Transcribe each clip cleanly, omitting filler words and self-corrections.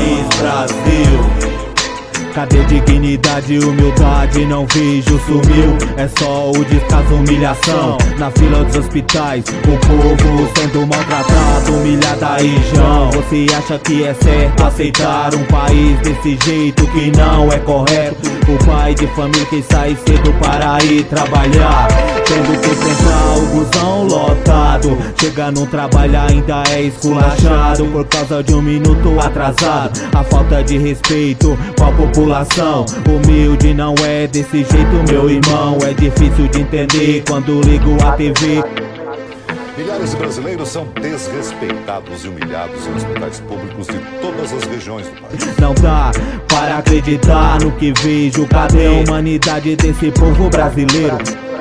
país, Brasil. Cadê dignidade, humildade? Não vejo, sumiu. É só o descaso, humilhação. Na fila dos hospitais, o povo sendo maltratado, humilhado e jão. Você acha que é certo aceitar um país desse jeito que não é correto? O pai de família que sai cedo para ir trabalhar, tendo que enfrentar o busão lotado. Chega no trabalho ainda é esculachado por causa de um minuto atrasado. A falta de respeito com a população. Humilde não é desse jeito, meu irmão. É difícil de entender quando ligo a TV. Milhares de brasileiros são desrespeitados e humilhados em hospitais públicos de todas as regiões do país. Não dá para acreditar no que vejo. Cadê a humanidade desse povo brasileiro?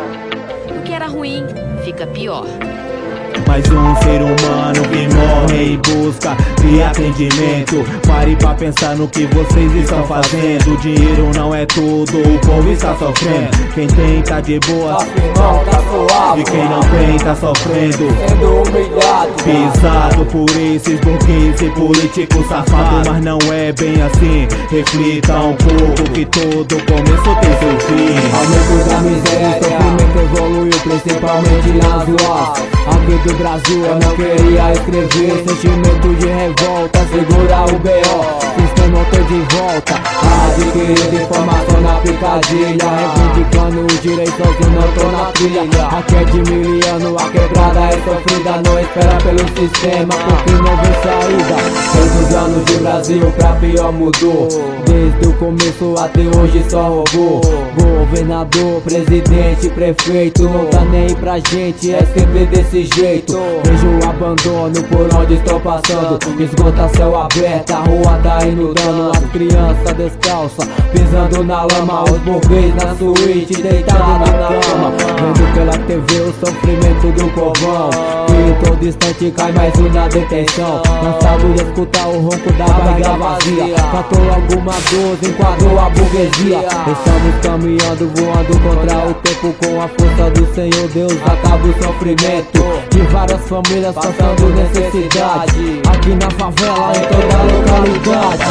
O que era ruim fica pior. Mais um ser humano que morre em busca de atendimento. Pare pra pensar no que vocês estão fazendo. O dinheiro não é tudo, o povo está sofrendo. Quem tem tá de boa, tá suave. e quem não tem tá sofrendo, Sendo humilhado, pisado por esses bloqueios e políticos safados. Mas não é bem assim, reflita um pouco que todo começo tem seu fim. Aumento da miséria e sofrimento evoluiu, principalmente nas ruas aqui do Brasil. Eu não queria escrever, sentimento de revolta, segura o B.O., sistema tô de volta, adquirindo informação na picadilha, reivindicando os direitos, eu não tô na trilha. Aqui é de miliano, a quebrada é sofrida, não espera pelo sistema, porque não vê saída. 6 anos de Brasil pra pior mudou, desde o começo até hoje só roubou. Governador, presidente, prefeito, não tá nem aí pra gente, é sempre desse jeito. Vejo o abandono por onde estou passando, esgota céu aberto, a rua tá inundando. As crianças descalças, pisando na lama, os burguês na suíte, deitado na cama, vendo pela TV o sofrimento do povão, e todo instante cai mais um na detenção. Cansado de escutar o ronco da barriga vazia, faltou alguma dose, enquadrou a burguesia. Estamos caminhando, voando contra o tempo, com a força do Senhor Deus acaba o sofrimento de várias famílias passando necessidade, aqui na favela, em toda a localidade.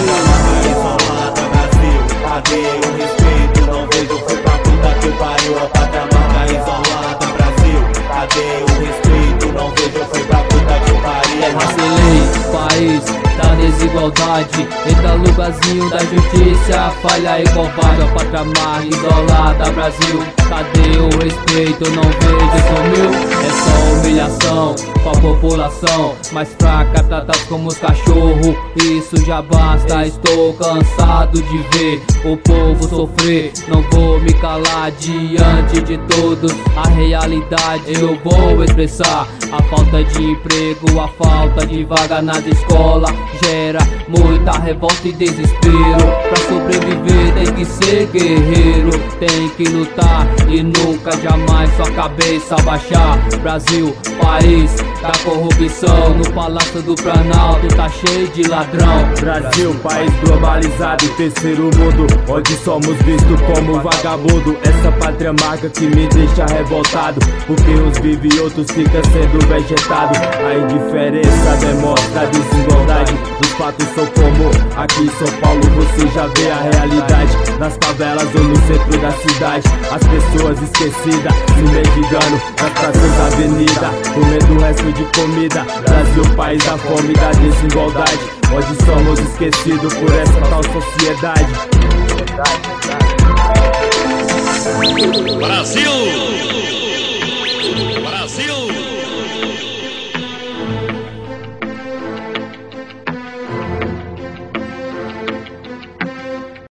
Brasil, cadê o respeito? Não vejo, foi pra puta que pariu. A pátria marca isolada, Brasil, cadê o respeito? Não vejo, foi pra puta que pariu. Excelente país da desigualdade, entra lugarzinho da justiça, falha e covarde. A pátria marca isolada, Brasil, cadê o respeito? Não vejo, sumiu, é só humilhação com a população mais fraca, tratados como os cachorros. Isso já basta, estou cansado de ver o povo sofrer. Não vou me calar diante de todos, a realidade eu vou expressar. A falta de emprego, a falta de vaga nas escolas gera muita revolta e desespero. Pra sobreviver tem que ser guerreiro, tem que lutar e nunca jamais sua cabeça baixar. Brasil, país da corrupção, no Palácio do Planalto tá cheio de ladrão. Brasil, país globalizado, terceiro mundo, onde somos vistos como vagabundo. Essa pátria marca que me deixa revoltado, porque uns vivem e outros ficam sendo vegetados. A indiferença demonstra a desigualdade, os fatos são comum. Aqui em São Paulo você já vê a realidade, nas favelas ou no centro da cidade, as pessoas esquecidas se mendigando nas praças da avenida, comendo o resto de comida. Brasil, país da fome e da desigualdade, onde somos esquecidos por essa tal sociedade. Brasil!